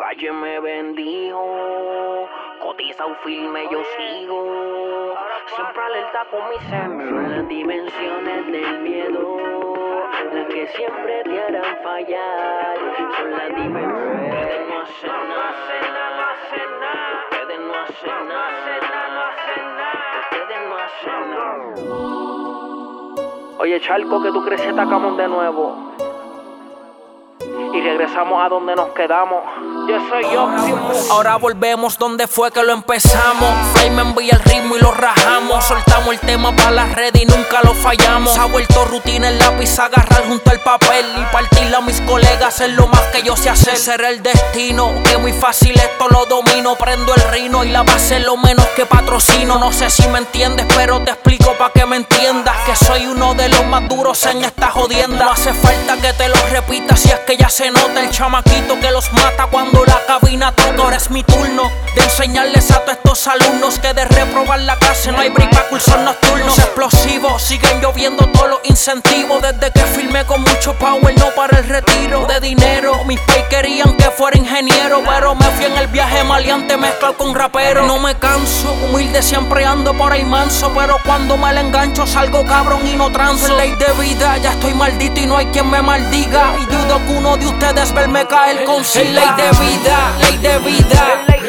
Calle me bendijo, cotizado firme yo sigo. Siempre alerta con mi ser. Son las dimensiones del miedo, las que siempre te harán fallar. Son las dimensiones. Pueden no hacer nada, pueden no hacer nada, pueden no hacer nada. Oye, Charco, que tú crees que atacamos de nuevo y regresamos a donde nos quedamos. Yo soy Optimus. Ahora volvemos donde fue que lo empezamos. Fly me envía el ritmo y lo rajamos. Soltamos el tema para la red y nunca lo fallamos. Se ha vuelto rutina el lápiz, agarrar junto al papel y partirle a mis colegas es lo más que yo sé hacer. Será el destino, que muy fácil esto lo domino. Prendo el rino y la base es lo menos que patrocino. No sé si me entiendes, pero te explico pa' que me entiendas que soy uno de los más duros en esta jodienda. No hace falta que te lo repita si es que ya se nota el chamaquito que los mata cuando la cabina toca. Ahora es mi turno de enseñarles a todos estos alumnos que de reprobar la clase no hay break para cursos nocturnos. Explosivos, siguen lloviendo todos los incentivos. Desde que filmé con mucho power, no para el retiro de dinero. Mis pay querían que fuera ingeniero, pero me fui en el viaje maleante mezclado con rapero. No me canso, humilde siempre ando por ahí manso, pero cuando me la engancho salgo cabrón y no transo. Ley de vida, ya estoy maldito y no hay quien me maldiga. Y dudo que uno de ustedes verme caer con sí. Ley de vida, ley de vida,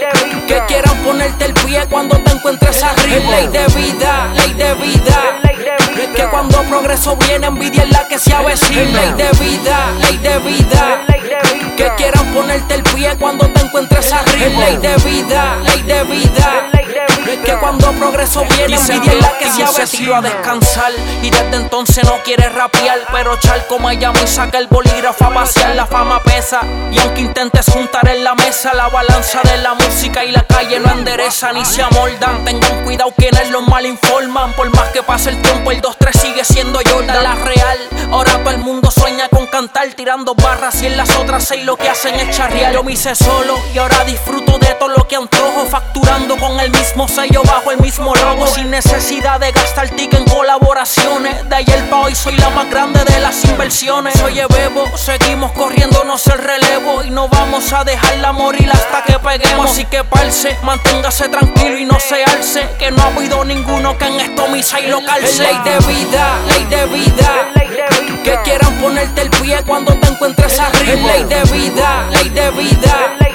que quieran ponerte el pie cuando te encuentres arriba. Ley de vida, ley de vida, que cuando progreso viene envidia es la que se avecina. Ley de vida, ley de vida, que quieran ponerte el pie cuando te encuentres arriba. Ley de vida, ley de vida, que cuando progreso viene envidia es la que se avecina. A descansar y desde entonces no quiere rapear, pero Charco me llama y saca el bolígrafo a pasear. La fama pesa y aunque intentes juntar en la mesa, la balanza de la música y la calle no endereza ni se amoldan. Tengan cuidado quienes los mal informan, por más que pase el tiempo el 2-3 sigue siendo Jordan. La real, ahora todo el mundo sueña con cantar tirando barras y en las otras 6 lo que hacen es charrear. Yo me hice solo y ahora disfruto de todo lo que antojo, facturando con el mismo sello bajo el mismo logo, sin necesidad de gastar ticket en colaboraciones. De ayer pa' hoy soy la más grande de las inversiones. Oye bebo, seguimos corriéndonos el relevo y no vamos a dejarla morir hasta que peguemos. Así que parce, manténgase tranquilo y no se alce, que no ha habido ninguno que en esto misa y lo calce. Ley de vida, ley de vida, que quieran ponerte el pie cuando te encuentres arriba. Ley de vida, ley de vida,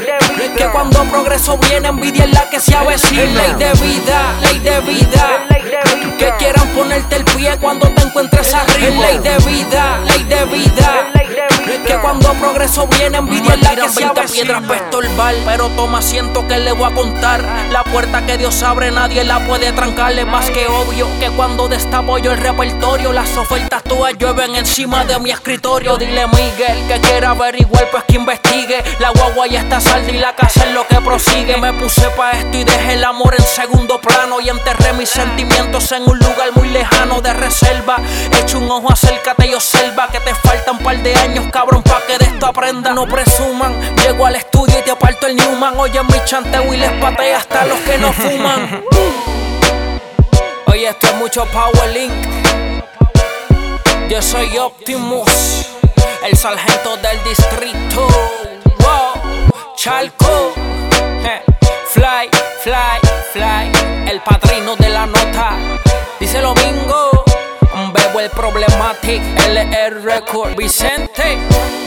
que cuando progreso viene envidia es la que se avecina. Ley de vida, ley de vida, que quieran ponerte el pie cuando te encuentres arriba. Ley de vida, ley de vida, que cuando progreso viene envidia es la que se avecina. Piedras para estorbar, pero toma asiento que le voy a contar. La puerta que Dios abre nadie la puede trancar. Es más que obvio que cuando destapo yo el repertorio, las ofertas todas llueven encima de mi escritorio. Dile a Miguel que quiera averiguar pues que investigue. La guagua ya está salda y la casa es lo que prosigue. Me puse pa' esto y dejé el amor en segundo plano y enterré mis sentimientos en un lugar muy lejano de reserva. Echa un ojo, acércate y observa que te faltan un par de años, cabrón, pa' que de esto aprenda. No presuman, llego al estudio y te aparto el Newman. Oye mi chanteo y les pateo hasta los que no fuman. Oye, esto es mucho Power Link. Yo soy Optimus, el sargento del distrito. Wow, Charco, fly, fly, fly, el padrino de la nota. Dice Domingo, Bebo el Problematic, LR Record, Vicente.